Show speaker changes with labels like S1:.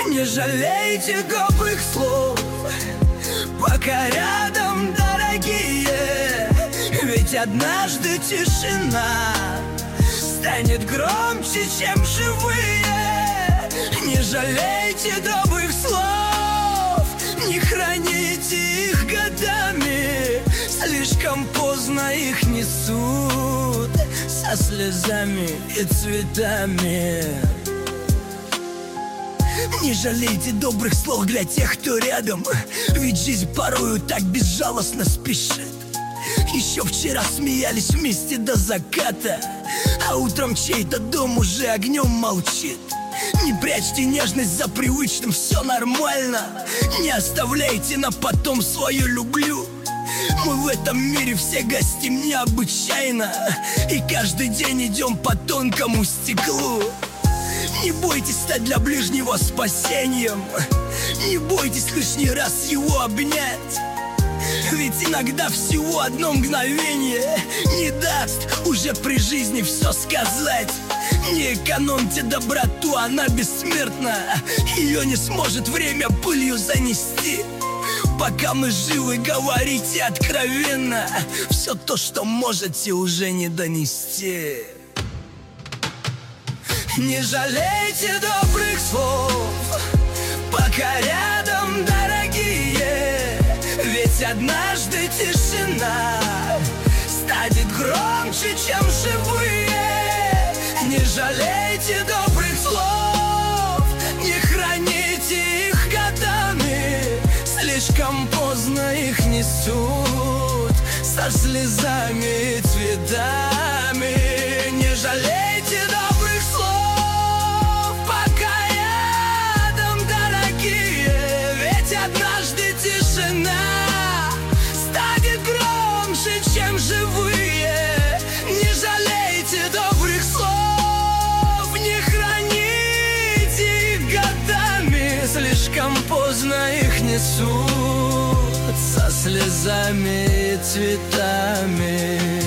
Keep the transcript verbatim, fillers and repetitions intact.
S1: Не жалейте добрых слов, пока рядом, дорогие. Ведь однажды тишина станет громче, чем живые. Не жалейте добрых слов, не храните их годами. Слишком поздно их несут со слезами и цветами. Не жалейте добрых слов для тех, кто рядом, ведь жизнь порою так безжалостно спешит. Еще вчера смеялись вместе до заката, а утром чей-то дом уже огнем молчит. Не прячьте нежность за привычным, все нормально. Не оставляйте на потом свое «люблю». Мы в этом мире все гостим необычайно, и каждый день идем по тонкому стеклу. Не бойтесь стать для ближнего спасением, не бойтесь лишний раз его обнять. Ведь иногда всего одно мгновение не даст уже при жизни все сказать. Не экономьте доброту, она бессмертна, ее не сможет время пылью занести. Пока мы живы, говорите откровенно все то, что можете уже не донести. Не жалейте добрых слов, пока рядом, дорогие. Ведь однажды тишина станет громче, чем живые. Не жалейте добрых слов, не храните их годами. Слишком поздно их несут со слезами и цветами. Не жалейте добрых слов, пока рядом, дорогие. Ведь однажды тишина станет громче, чем живые. Не жалейте добрых слов, не храните их годами. Слишком поздно их несут со слезами и цветами.